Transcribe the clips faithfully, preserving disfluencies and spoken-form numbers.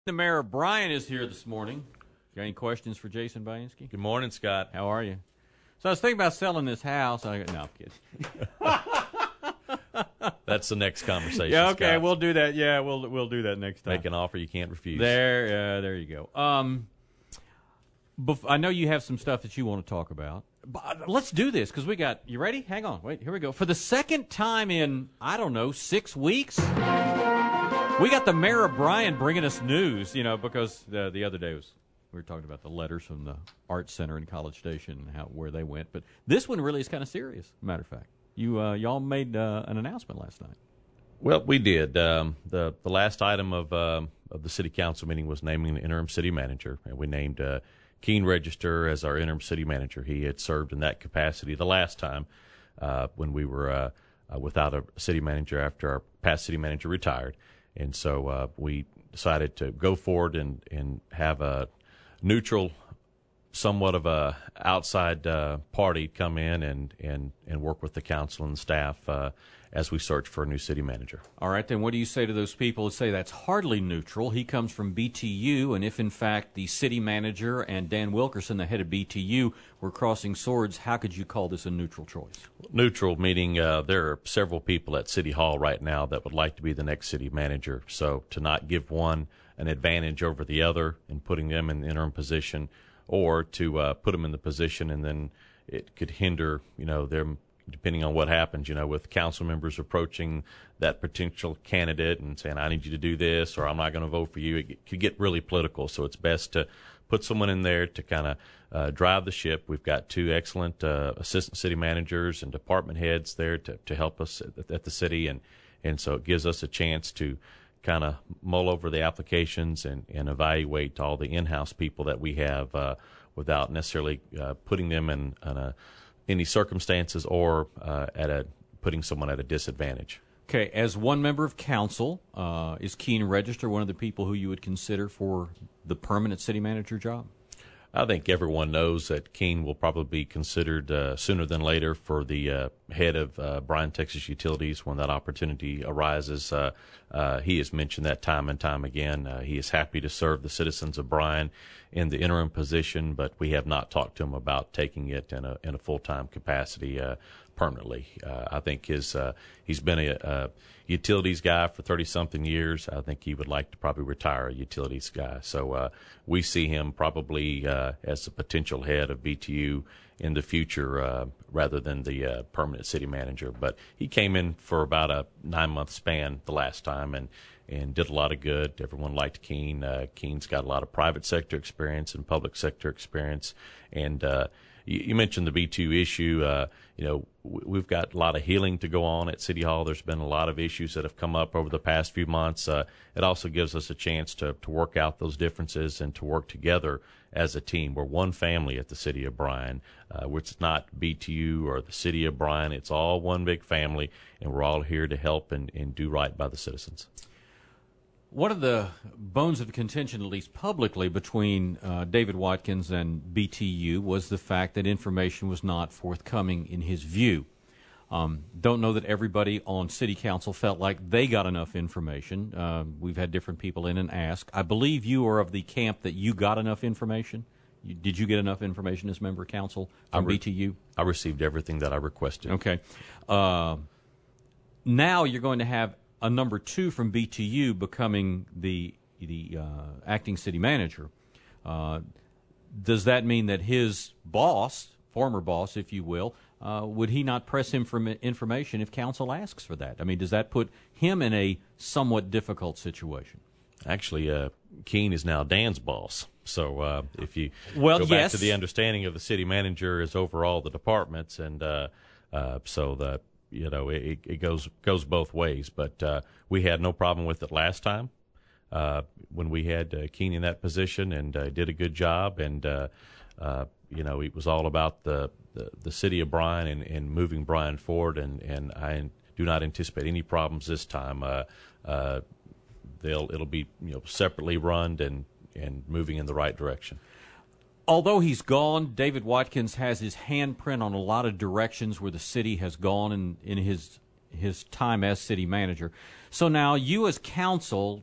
The mayor of Bryan is here this morning. Got any questions for Jason Bainski? Good morning, Scott. How are you? So I was thinking about selling this house. I go, no, I'm kidding. That's the next conversation. Yeah, okay, Scott. we'll do that. Yeah, we'll we'll do that next time. Make an offer you can't refuse. There, uh, there you go. Um, bef- I know you have some stuff that you want to talk about. But let's do this because we got. You ready? Hang on. Wait. Here we go. For the second time in I don't know six weeks. We got the mayor of Bryan bringing us news, you know, because the, the other day was we were talking about the letters from the Arts Center in College Station and how where they went. But this one really is kind of serious, matter of fact. You, uh, y'all made uh, an announcement last night. Well, we did. Um, the the last item of um, of the city council meeting was naming the interim city manager, and we named uh, Keene Register as our interim city manager. He had served in that capacity the last time uh, when we were uh, uh, without a city manager after our past city manager retired. And so uh, we decided to go forward and, and have a neutral, somewhat of a outside uh, party come in and, and, and work with the council and staff uh, as we search for a new city manager. All right, then what do you say to those people who say that's hardly neutral? He comes from B T U, and if in fact the city manager and Dan Wilkerson, the head of B T U, were crossing swords, how could you call this a neutral choice? Neutral, meaning uh, there are several people at City Hall right now that would like to be the next city manager. So to not give one an advantage over the other and putting them in the interim position, or to uh, put them in the position and then it could hinder, you know, them, depending on what happens, you know, with council members approaching that potential candidate and saying, I need you to do this, or I'm not going to vote for you. It could get really political. So it's best to put someone in there to kind of uh, drive the ship. We've got two excellent uh, assistant city managers and department heads there to, to help us at, at the city. And, and so it gives us a chance to kind of mull over the applications and, and evaluate all the in-house people that we have uh, without necessarily uh, putting them in, in a any circumstances or uh, at a putting someone at a disadvantage. Okay, as one member of council, uh, is Keene Register one of the people who you would consider for the permanent city manager job? I think everyone knows that Keene will probably be considered uh, sooner than later for the uh, head of uh, Bryan, Texas Utilities when that opportunity arises. Uh, uh, he has mentioned that time and time again. Uh, he is happy to serve the citizens of Bryan in the interim position, but we have not talked to him about taking it in a in a full-time capacity uh, permanently. Uh, I think his uh, he's been a, a utilities guy for thirty-something years. I think he would like to probably retire a utilities guy. So uh, we see him probably uh, as the potential head of B T U in the future uh, rather than the uh, permanent city manager. But he came in for about a nine-month span the last time and, and did a lot of good. Everyone liked Keene. Uh, Keene's got a lot of private sector experience and public sector experience. And uh, you, you mentioned the B two issue. Uh, you know, we've got a lot of healing to go on at City Hall. There's been a lot of issues that have come up over the past few months. Uh, it also gives us a chance to, to work out those differences and to work together as a team. We're one family at the City of Bryan. Uh, it's not B T U or the City of Bryan. It's all one big family, and we're all here to help and, and do right by the citizens. One of the bones of contention, at least publicly, between uh, David Watkins and B T U was the fact that information was not forthcoming in his view. Um, don't know that everybody on City Council felt like they got enough information. Uh, we've had different people in and ask. I believe you are of the camp that you got enough information. You, did you get enough information as member of council from re- B T U? I received everything that I requested. Okay. Uh, now you're going to have a number two from B T U becoming the the uh, acting city manager. Uh, does that mean that his boss, former boss, if you will, uh, would he not press him for information if council asks for that? I mean, does that put him in a somewhat difficult situation? Actually, uh, Keene is now Dan's boss. So uh, if you well, go back yes. to the understanding of the city manager is over all the departments, and uh, uh, so the you know it, it goes goes both ways. But uh, we had no problem with it last time uh, when we had uh, Keene in that position, and uh, did a good job. And uh, uh, you know it was all about the the, the city of Bryan and, and moving Bryan forward. And, and I do not anticipate any problems this time. Uh, uh, they'll it'll be you know separately run and. and moving in the right direction. Although he's gone, David Watkins has his handprint on a lot of directions where the city has gone in, in his his time as city manager. So now you as council,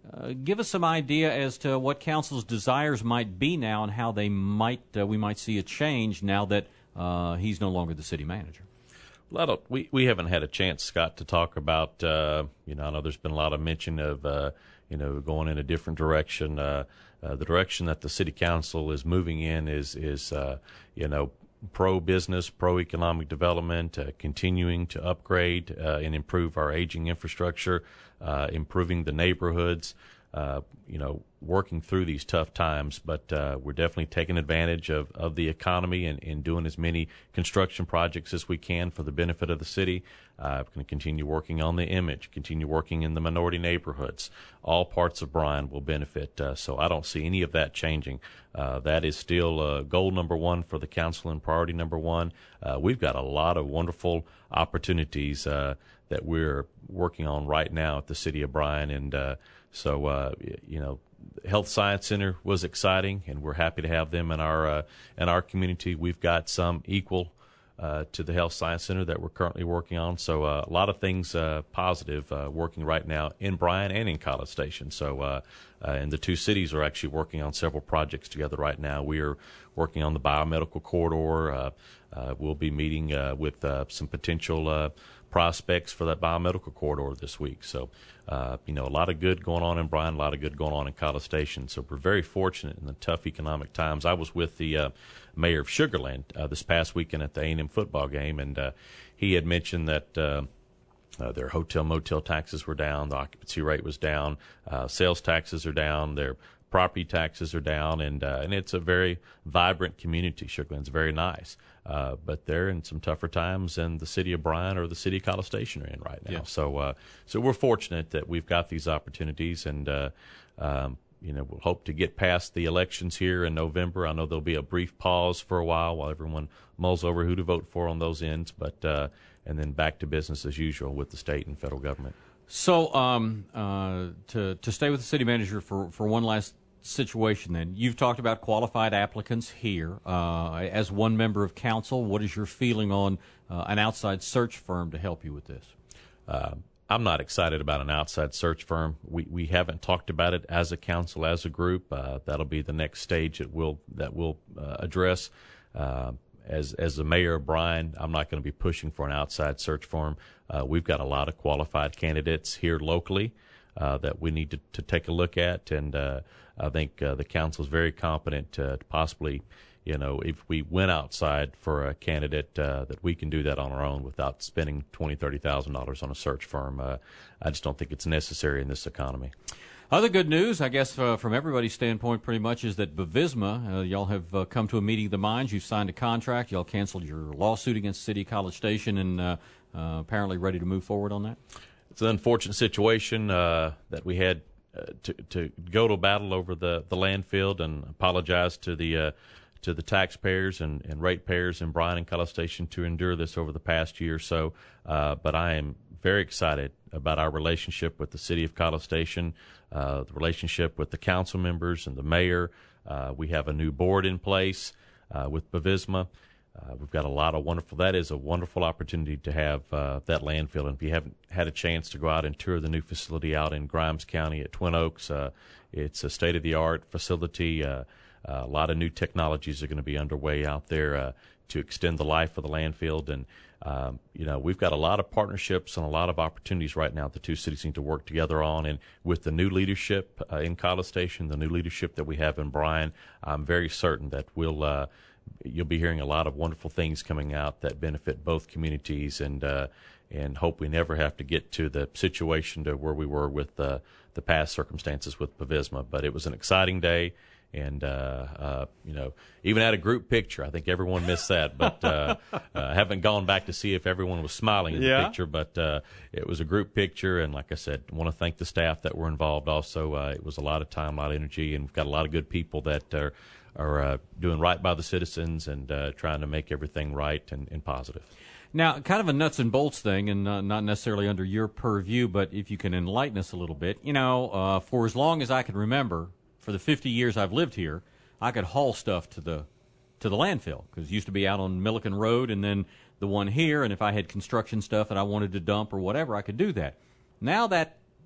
uh, give us some idea as to what council's desires might be now and how they might uh, we might see a change now that uh, he's no longer the city manager. A lot of, we, we haven't had a chance, Scott, to talk about, uh, you know, I know there's been a lot of mention of, uh, you know, going in a different direction. Uh, uh, the direction that the city council is moving in is, is uh, you know, pro-business, pro-economic development, uh, continuing to upgrade uh, and improve our aging infrastructure, uh, improving the neighborhoods, uh, you know, working through these tough times. But uh, we're definitely taking advantage of, of the economy and, and doing as many construction projects as we can for the benefit of the city. Uh, we're going to continue working on the image, continue working in the minority neighborhoods. All parts of Bryan will benefit. Uh, so I don't see any of that changing. Uh, that is still uh, goal number one for the council and priority number one. Uh, we've got a lot of wonderful opportunities uh, that we're working on right now at the city of Bryan. And uh, so, uh, you know, Health Science Center was exciting, and we're happy to have them in our uh, in our community. We've got some equal uh, to the Health Science Center that we're currently working on. So uh, a lot of things uh, positive uh, working right now in Bryan and in College Station. So uh, uh, and the two cities are actually working on several projects together right now. We are working on the biomedical corridor. Uh, uh, we'll be meeting uh, with uh, some potential uh, prospects for that biomedical corridor this week. So, uh, you know, a lot of good going on in Bryan, a lot of good going on in College Station. So we're very fortunate in the tough economic times. I was with the uh, mayor of Sugar Land uh, this past weekend at the A and M football game, and uh, he had mentioned that uh, uh, their hotel motel taxes were down, the occupancy rate was down, uh, sales taxes are down, their property taxes are down, and uh, and it's a very vibrant community. Sugar Land's very nice. Uh, but they're in some tougher times than the city of Bryan or the city of College Station are in right now. Yeah. So, uh, so we're fortunate that we've got these opportunities, and uh, um, you know, we'll hope to get past the elections here in November. I know there'll be a brief pause for a while while everyone mulls over who to vote for on those ends, but uh, and then back to business as usual with the state and federal government. So, um, uh, to to stay with the city manager for for one last situation, then you've talked about qualified applicants here. Uh, as one member of council, what is your feeling on uh, an outside search firm to help you with this? Uh, I'm not excited about an outside search firm. We we haven't talked about it as a council, as a group. Uh, that'll be the next stage that we'll that we'll uh, address. Uh, as as the mayor of Bryan, I'm not going to be pushing for an outside search firm. Uh, we've got a lot of qualified candidates here locally uh, that we need to, to take a look at, and uh, I think uh, the council is very competent uh, to possibly, you know, if we went outside for a candidate, uh, that we can do that on our own without spending twenty thousand dollars, thirty thousand dollars on a search firm. Uh, I just don't think it's necessary in this economy. Other good news, I guess, uh, from everybody's standpoint, pretty much, is that Bavizma, uh, y'all have uh, come to a meeting of the minds. You've signed a contract. Y'all canceled your lawsuit against the City of College Station, and uh, uh, apparently ready to move forward on that. It's an unfortunate situation uh, that we had uh, to to go to battle over the, the landfill, and apologize to the uh, to the taxpayers and, and ratepayers in Bryan and College Station to endure this over the past year or so. Uh, but I am very excited about our relationship with the City of College Station, uh, the relationship with the council members and the mayor. Uh, we have a new board in place uh, with Bavizma. Uh, we've got a lot of wonderful, that is a wonderful opportunity to have uh, that landfill. And if you haven't had a chance to go out and tour the new facility out in Grimes County at Twin Oaks, uh, it's a state-of-the-art facility. Uh, uh, a lot of new technologies are going to be underway out there uh, to extend the life of the landfill. And, um, you know, we've got a lot of partnerships and a lot of opportunities right now the two cities need to work together on. And with the new leadership uh, in College Station, the new leadership that we have in Bryan, I'm very certain that we'll uh, you'll be hearing a lot of wonderful things coming out that benefit both communities, and uh, and hope we never have to get to the situation to where we were with uh, the past circumstances with Bavizma. But it was an exciting day, and uh, uh, you know, even had a group picture. I think everyone missed that, but uh, uh, haven't gone back to see if everyone was smiling in the yeah. picture. But uh, it was a group picture, and like I said, I want to thank the staff that were involved. Also, uh, it was a lot of time, a lot of energy, and we've got a lot of good people that are. are uh, doing right by the citizens and uh, trying to make everything right and, and positive. Now, kind of a nuts and bolts thing, and uh, not necessarily under your purview, but if you can enlighten us a little bit. You know, uh, for as long as I can remember, for the fifty years I've lived here, I could haul stuff to the to the landfill, because it used to be out on Milliken Road and then the one here, and if I had construction stuff that I wanted to dump or whatever, I could do that. Now that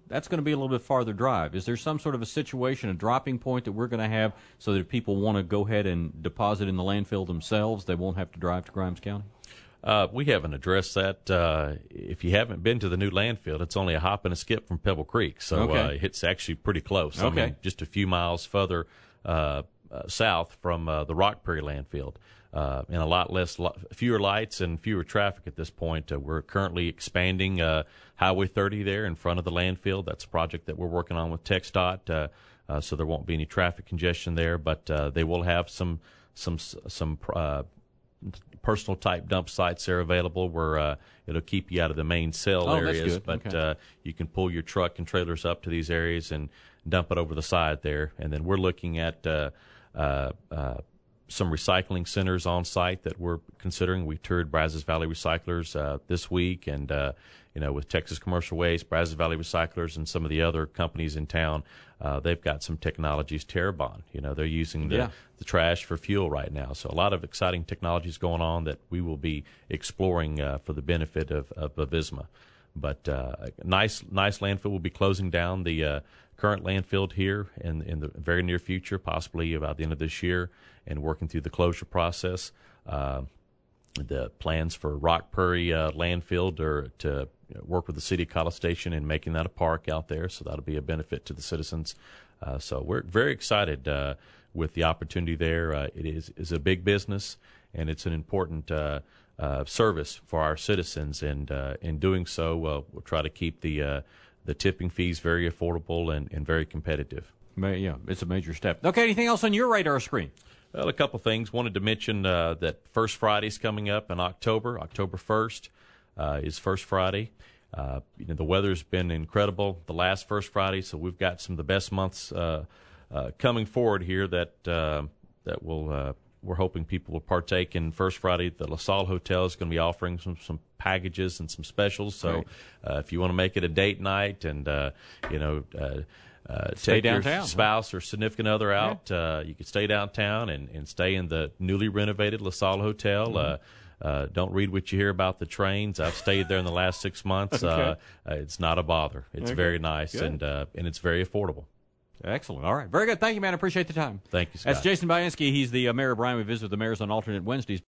that's going to be a little bit farther drive. Is there some sort of a situation, a dropping point that we're going to have so that if people want to go ahead and deposit in the landfill themselves, they won't have to drive to Grimes County? Uh, we haven't addressed that. Uh, if you haven't been to the new landfill, it's only a hop and a skip from Pebble Creek, so Okay. uh, it's actually pretty close. Okay. I mean, just a few miles further uh, uh, south from uh, the Rock Prairie landfill, uh, and a lot less, lo- fewer lights and fewer traffic at this point. Uh, we're currently expanding uh, Highway thirty there in front of the landfill. That's a project that we're working on with TxDOT, uh, uh, so there won't be any traffic congestion there. But uh, they will have some some some. Uh, personal type dump sites there available where uh, it'll keep you out of the main cell Oh, that's areas, good. but Okay. uh, you can pull your truck and trailers up to these areas and dump it over the side there. And then we're looking at uh, uh, uh, some recycling centers on site that we're considering. We toured Brazos Valley Recyclers uh, this week, and uh, you know, with Texas Commercial Waste, Brazos Valley Recyclers, and some of the other companies in town, uh, they've got some technologies. Terrebonne, you know, they're using the, Yeah. the trash for fuel right now. So a lot of exciting technologies going on that we will be exploring uh, for the benefit of, of Avisma. But uh, nice, nice landfill will be closing down the uh, current landfill here in in the very near future, possibly about the end of this year, and working through the closure process. Uh, the plans for Rock Prairie uh, landfill are to work with the city of College Station in making that a park out there, so that'll be a benefit to the citizens. Uh, so we're very excited uh, with the opportunity there. Uh, it is is a big business, and it's an important uh, uh, service for our citizens. And uh, in doing so, uh, we'll try to keep the uh, the tipping fees very affordable and, and very competitive. Ma- Yeah, it's a major step. Okay, anything else on your radar screen? Well, a couple things. Wanted to mention uh, that First Friday's coming up in October. October first uh, is First Friday. Uh, you know, the weather's been incredible the last First Friday, so we've got some of the best months uh, uh, coming forward here that uh, that will uh, we're hoping people will partake in. First Friday, the La Salle Hotel is going to be offering some some packages and some specials. So Right. uh, if you want to make it a date night and uh, you know. Uh, Uh, Stay take downtown, your huh? spouse or significant other out. Uh, you could stay downtown and, and stay in the newly renovated La Salle Hotel. Mm-hmm. Uh, uh, don't read what you hear about the trains. I've stayed there in the last six months. Okay. Uh, uh, it's not a bother. It's Okay. very nice Good. and uh, and it's very affordable. Excellent. All right. Very good. Thank you, man. I appreciate the time. Thank you, Scott. That's Jason Bainski. He's the uh, mayor of Bryan. We visit with the mayors on alternate Wednesdays.